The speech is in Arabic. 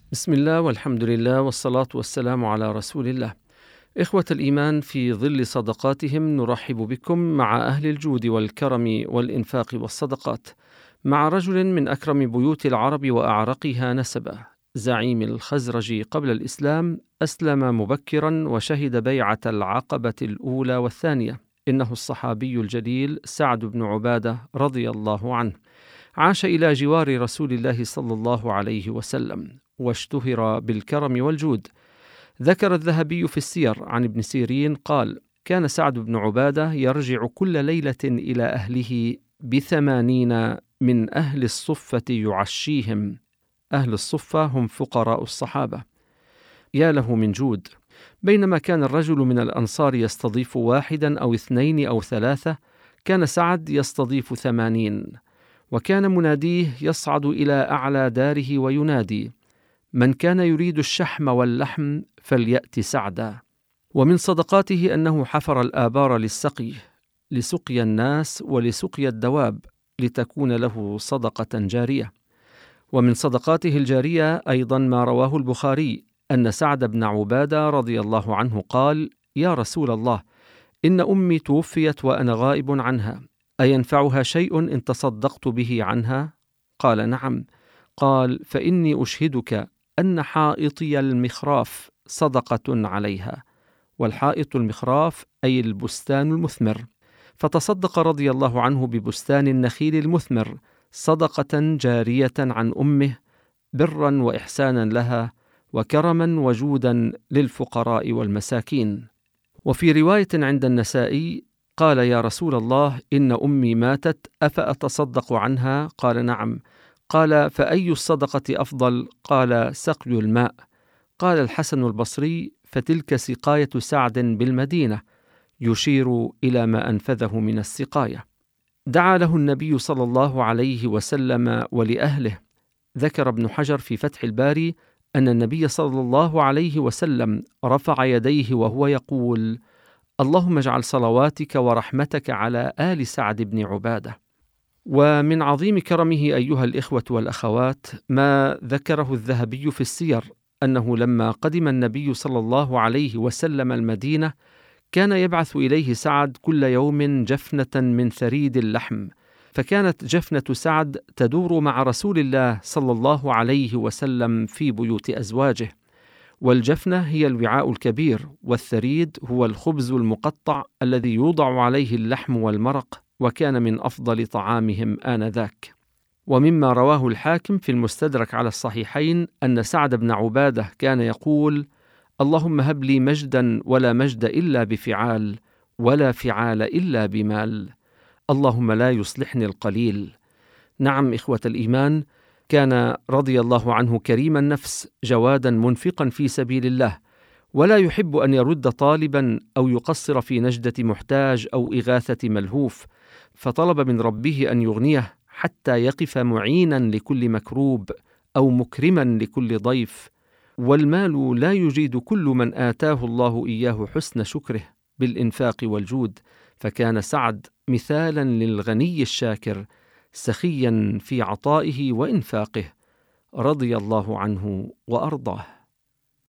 بسم الله والحمد لله والصلاة والسلام على رسول الله. إخوة الإيمان، في ظل صدقاتهم نرحب بكم مع أهل الجود والكرم والإنفاق والصدقات، مع رجل من أكرم بيوت العرب وأعرقها نسبا، زعيم الخزرج قبل الإسلام، أسلم مبكرا وشهد بيعة العقبة الأولى والثانية. إنه الصحابي الجليل سعد بن عبادة رضي الله عنه. عاش إلى جوار رسول الله صلى الله عليه وسلم، واشتهر بالكرم والجود. ذكر الذهبي في السير عن ابن سيرين قال: كان سعد بن عبادة يرجع كل ليلة إلى أهله ب80 من أهل الصفة يعشيهم. أهل الصفة هم فقراء الصحابة. يا له من جود! بينما كان الرجل من الأنصار يستضيف 1 أو 2 أو 3، كان سعد يستضيف 80. وكان مناديه يصعد إلى أعلى داره وينادي: من كان يريد الشحم واللحم فليأت سعدا. ومن صدقاته أنه حفر الآبار لسقي الناس ولسقي الدواب، لتكون له صدقة جارية. ومن صدقاته الجارية أيضا ما رواه البخاري أن سعد بن عبادة رضي الله عنه قال: يا رسول الله، إن أمي توفيت وأنا غائب عنها، أينفعها شيء إن تصدقت به عنها؟ قال: نعم. قال: فإني أشهدك أن حائطي المخراف صدقة عليها. والحائط المخراف أي البستان المثمر. فتصدق رضي الله عنه ببستان النخيل المثمر صدقة جارية عن أمه، برا وإحسانا لها، وكرما وجودا للفقراء والمساكين. وفي رواية عند النسائي قال: يا رسول الله، إن أمي ماتت، أفأتصدق عنها؟ قال: نعم. قال: فأي الصدقة أفضل؟ قال: سقي الماء. قال الحسن البصري: فتلك سقاية سعد بالمدينة، يشير إلى ما أنفذه من السقاية. دعا له النبي صلى الله عليه وسلم ولأهله. ذكر ابن حجر في فتح الباري أن النبي صلى الله عليه وسلم رفع يديه وهو يقول: اللهم اجعل صلواتك ورحمتك على آل سعد بن عبادة. ومن عظيم كرمه أيها الإخوة والأخوات ما ذكره الذهبي في السير أنه لما قدم النبي صلى الله عليه وسلم المدينة، كان يبعث إليه سعد كل يوم جفنة من ثريد اللحم، فكانت جفنة سعد تدور مع رسول الله صلى الله عليه وسلم في بيوت أزواجه. والجفنة هي الوعاء الكبير، والثريد هو الخبز المقطع الذي يوضع عليه اللحم والمرق، وكان من أفضل طعامهم آنذاك. ومما رواه الحاكم في المستدرك على الصحيحين أن سعد بن عبادة كان يقول: اللهم هب لي مجدا ولا مجد إلا بفعال، ولا فعال إلا بمال، اللهم لا يصلحني القليل. نعم إخوة الإيمان، كان رضي الله عنه كريم النفس، جوادا منفقا في سبيل الله، ولا يحب أن يرد طالبا أو يقصر في نجدة محتاج أو إغاثة ملهوف، فطلب من ربه أن يغنيه حتى يقف معينا لكل مكروب أو مكرما لكل ضيف. والمال لا يجيد كل من آتاه الله إياه حسن شكره بالإنفاق والجود، فكان سعد مثالا للغني الشاكر، سخيا في عطائه وإنفاقه، رضي الله عنه وأرضاه.